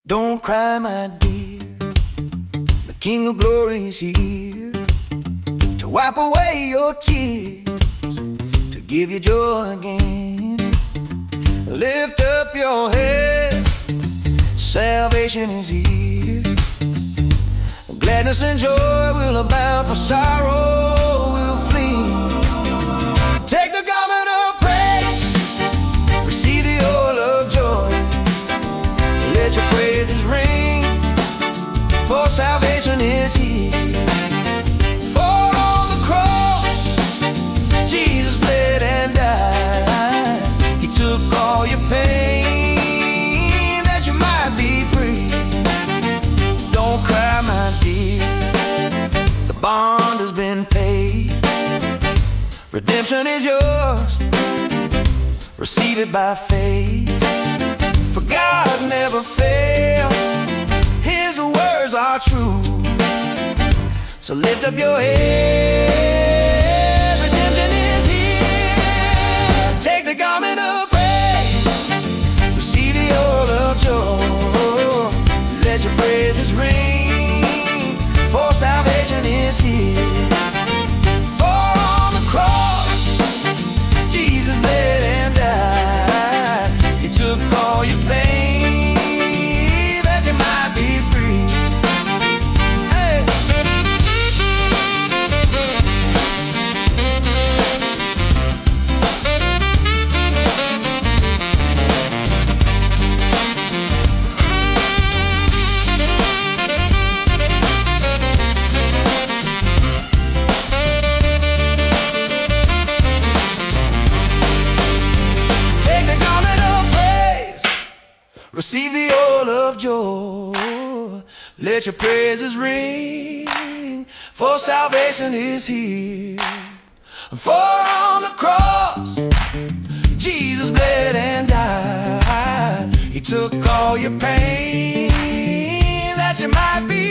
Don't cry, my dear, the King of Glory is here to wipe away your tears, to give you joy again. Lift up your head, salvation is here. Gladness and joy will abound, for sorrow will flee. Take the garment of praise, receive the oil of joy. Let your praises ring, for salvation is here. For on the cross, Jesus bled and died. He took all your pain, that you might be free. Don't cry, my dear, the bond has been paid. Redemption is yours, receive it by faith. For God never fails, His words are true. So lift up your head, redemption is here. Take the garment of praise, receive the oil of joy. Let your praises ring, for salvation is here. For on the cross, Jesus bled and died. He took all your pain, that you might be free. Hey. Take the garment of praise, receive the oil of joy. Let your praises ring, for salvation is here. For on the cross, Jesus bled and died. He took all your pain, that you might be